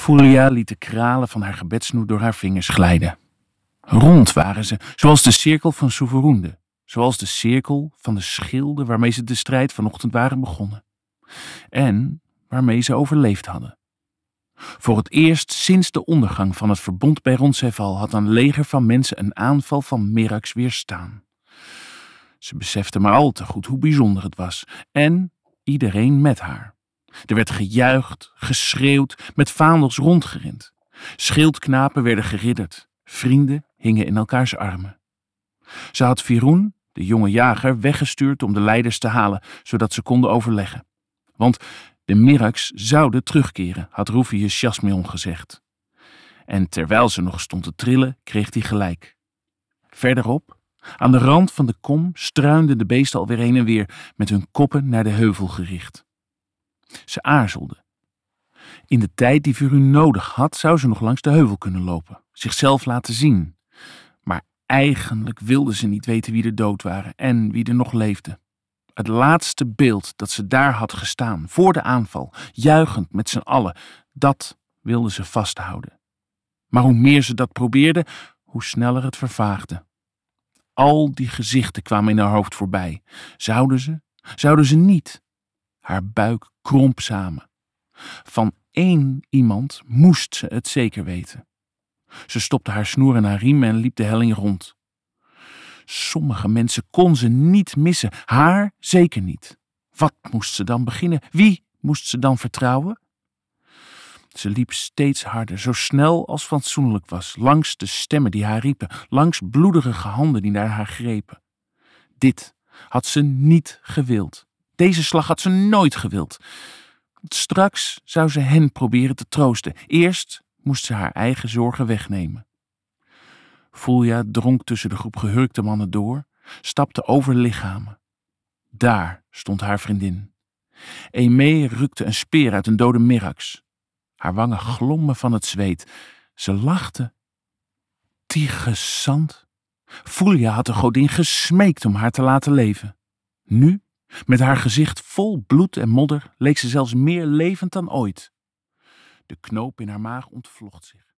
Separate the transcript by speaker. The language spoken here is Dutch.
Speaker 1: Fulya liet de kralen van haar gebedsnoer door haar vingers glijden. Rond waren ze, zoals de cirkel van Suverunde, zoals de cirkel van de schilden waarmee ze de strijd vanochtend waren begonnen. En waarmee ze overleefd hadden. Voor het eerst sinds de ondergang van het verbond bij Roncesvalles had een leger van mensen een aanval van Merax weerstaan. Ze besefte maar al te goed hoe bijzonder het was, en iedereen met haar. Er werd gejuicht, geschreeuwd, met vaandels rondgerend. Schildknapen werden geridderd, vrienden hingen in elkaars armen. Ze had Firoun, de jonge jager, weggestuurd om de leiders te halen, zodat ze konden overleggen. Want de Merax zouden terugkeren, had Rufius Jasmeon gezegd. En terwijl ze nog stond te trillen, kreeg hij gelijk. Verderop, aan de rand van de kom, struinden de beesten alweer heen en weer, met hun koppen naar de heuvel gericht. Ze aarzelde. In de tijd die Firoun nodig had, zou ze nog langs de heuvel kunnen lopen, zichzelf laten zien. Maar eigenlijk wilde ze niet weten wie er dood waren en wie er nog leefde. Het laatste beeld dat ze daar had gestaan, voor de aanval, juichend met z'n allen, dat wilde ze vasthouden. Maar hoe meer ze dat probeerde, hoe sneller het vervaagde. Al die gezichten kwamen in haar hoofd voorbij. Zouden ze niet? Haar buik kromp samen. Van één iemand moest ze het zeker weten. Ze stopte haar snoer in haar riem en liep de helling rond. Sommige mensen kon ze niet missen, haar zeker niet. Wat moest ze dan beginnen? Wie moest ze dan vertrouwen? Ze liep steeds harder, zo snel als fatsoenlijk was, langs de stemmen die haar riepen, langs bloederige handen die naar haar grepen. Dit had ze niet gewild. Deze slag had ze nooit gewild. Straks zou ze hen proberen te troosten. Eerst moest ze haar eigen zorgen wegnemen. Fulya drong tussen de groep gehurkte mannen door, stapte over lichamen. Daar stond haar vriendin. Aimee rukte een speer uit een dode Merax. Haar wangen glommen van het zweet. Ze lachte. Die gezant. Fulya had de godin gesmeekt om haar te laten leven. Nu, met haar gezicht vol bloed en modder, leek ze zelfs meer levend dan ooit. De knoop in haar maag ontvlocht zich.